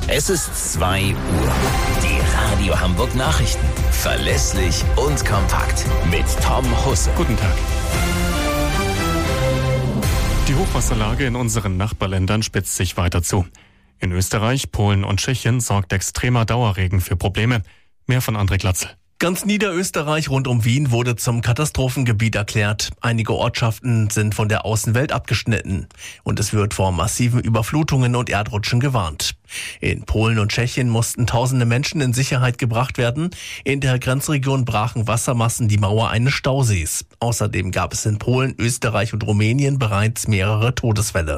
Es ist 2 Uhr. Die Radio Hamburg Nachrichten. Verlässlich und kompakt. Mit Tom Husse. Guten Tag. Die Hochwasserlage in unseren Nachbarländern spitzt sich weiter zu. In Österreich, Polen und Tschechien sorgt extremer Dauerregen für Probleme. Mehr von André Glatzel. Ganz Niederösterreich rund um Wien wurde zum Katastrophengebiet erklärt. Einige Ortschaften sind von der Außenwelt abgeschnitten. Und es wird vor massiven Überflutungen und Erdrutschen gewarnt. In Polen und Tschechien mussten tausende Menschen in Sicherheit gebracht werden. In der Grenzregion brachen Wassermassen die Mauer eines Stausees. Außerdem gab es in Polen, Österreich und Rumänien bereits mehrere Todesfälle.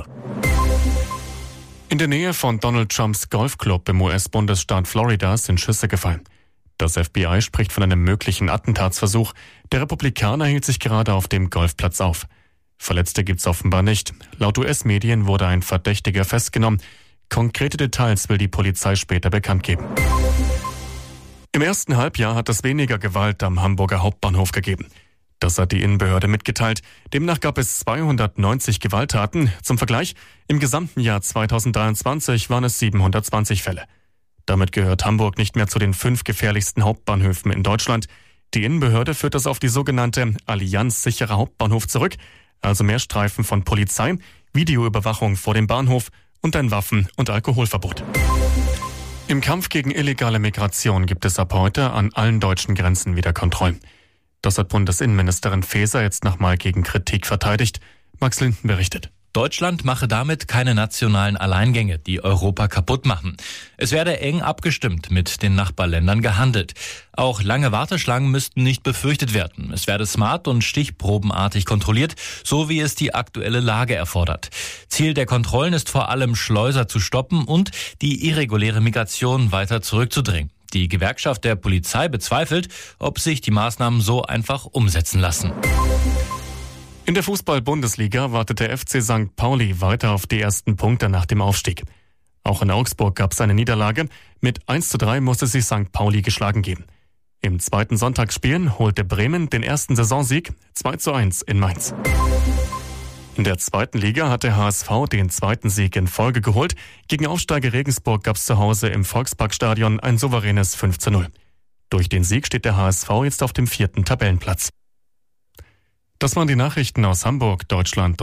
In der Nähe von Donald Trumps Golfclub im US-Bundesstaat Florida sind Schüsse gefallen. Das FBI spricht von einem möglichen Attentatsversuch. Der Republikaner hielt sich gerade auf dem Golfplatz auf. Verletzte gibt's offenbar nicht. Laut US-Medien wurde ein Verdächtiger festgenommen. Konkrete Details will die Polizei später bekannt geben. Im ersten Halbjahr hat es weniger Gewalt am Hamburger Hauptbahnhof gegeben. Das hat die Innenbehörde mitgeteilt. Demnach gab es 290 Gewalttaten. Zum Vergleich, im gesamten Jahr 2023 waren es 720 Fälle. Damit gehört Hamburg nicht mehr zu den 5 gefährlichsten Hauptbahnhöfen in Deutschland. Die Innenbehörde führt das auf die sogenannte Allianz sicherer Hauptbahnhof zurück, also mehr Streifen von Polizei, Videoüberwachung vor dem Bahnhof und ein Waffen- und Alkoholverbot. Im Kampf gegen illegale Migration gibt es ab heute an allen deutschen Grenzen wieder Kontrollen. Das hat Bundesinnenministerin Faeser jetzt nochmal gegen Kritik verteidigt. Max Linden berichtet. Deutschland mache damit keine nationalen Alleingänge, die Europa kaputt machen. Es werde eng abgestimmt mit den Nachbarländern gehandelt. Auch lange Warteschlangen müssten nicht befürchtet werden. Es werde smart und stichprobenartig kontrolliert, so wie es die aktuelle Lage erfordert. Ziel der Kontrollen ist vor allem, Schleuser zu stoppen und die irreguläre Migration weiter zurückzudrängen. Die Gewerkschaft der Polizei bezweifelt, ob sich die Maßnahmen so einfach umsetzen lassen. In der Fußball-Bundesliga wartet der FC St. Pauli weiter auf die ersten Punkte nach dem Aufstieg. Auch in Augsburg gab es eine Niederlage. Mit 1:3 musste sich St. Pauli geschlagen geben. Im zweiten Sonntagsspiel holte Bremen den ersten Saisonsieg 2:1 in Mainz. In der zweiten Liga hat der HSV den zweiten Sieg in Folge geholt. Gegen Aufsteiger Regensburg gab es zu Hause im Volksparkstadion ein souveränes 5:0. Durch den Sieg steht der HSV jetzt auf dem 4. Tabellenplatz. Das waren die Nachrichten aus Hamburg, Deutschland